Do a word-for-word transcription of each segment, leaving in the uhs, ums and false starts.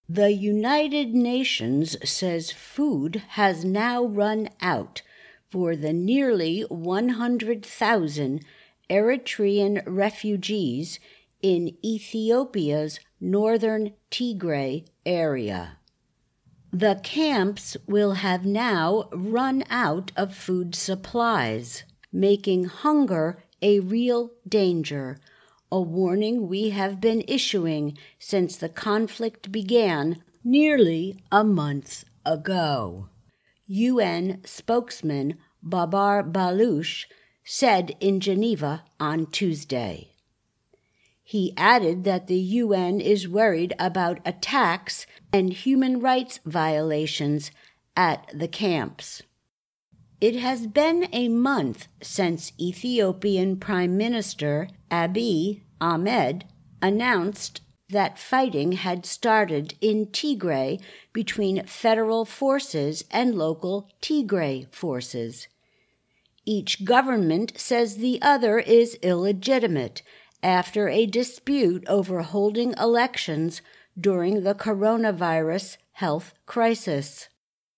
The United Nations says food has now run out for the nearly one hundred thousand Eritrean refugees in Ethiopia's northern Tigray area. The camps will have now run out of food supplies, making hunger a real danger, a warning we have been issuing since the conflict began nearly a month ago. U N spokesman Babar Baloch said in Geneva on Tuesday. He added that the U N is worried about attacks and human rights violations at the camps. It has been a month since Ethiopian Prime Minister Abiy Ahmed announced that fighting had started in Tigray between federal forces and local Tigray forces. Each government says the other is illegitimate after a dispute over holding elections during the coronavirus health crisis.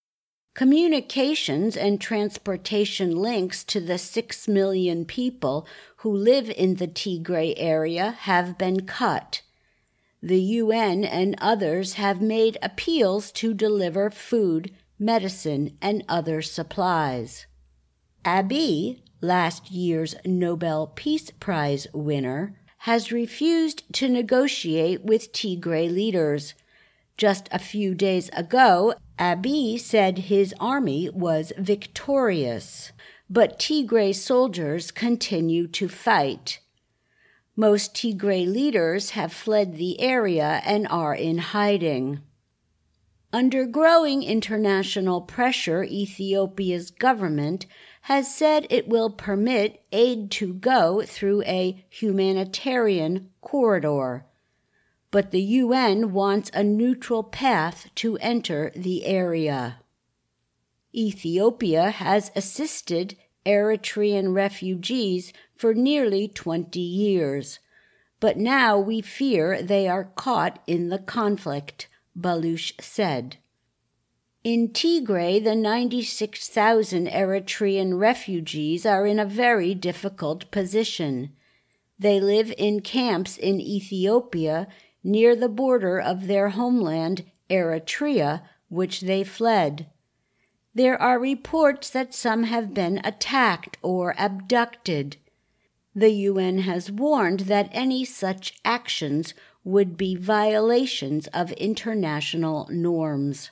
Communications and transportation links to the six million people who live in the Tigray area have been cut. The U N and others have made appeals to deliver food, medicine, and other supplies. Abiy, last year's Nobel Peace Prize winner, has refused to negotiate with Tigray leaders. Just a few days ago, Abiy said his army was victorious, but Tigray soldiers continue to fight. Most Tigray leaders have fled the area and are in hiding. Under growing international pressure, Ethiopia's government has said it will permit aid to go through a humanitarian corridor. But the U N wants a neutral path to enter the area. Ethiopia has assisted Eritrean refugees for nearly twenty years, but now we fear they are caught in the conflict, Baloch said. In Tigray, the ninety-six thousand Eritrean refugees are in a very difficult position. They live in camps in Ethiopia near the border of their homeland, Eritrea, which they fled. There are reports that some have been attacked or abducted. The U N has warned that any such actions would be violations of international norms.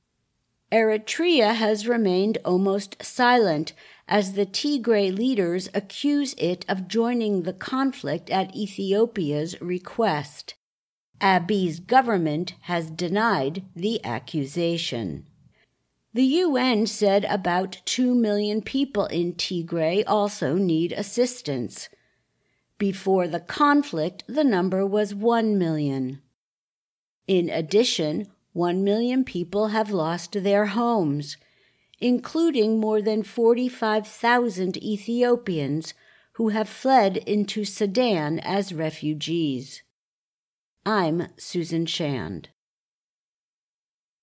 Eritrea has remained almost silent as the Tigray leaders accuse it of joining the conflict at Ethiopia's request. Abiy's government has denied the accusation. The U N said about two million people in Tigray also need assistance. Before the conflict, the number was one million. In addition, one million people have lost their homes, including more than forty-five thousand Ethiopians who have fled into Sudan as refugees. I'm Susan Shand.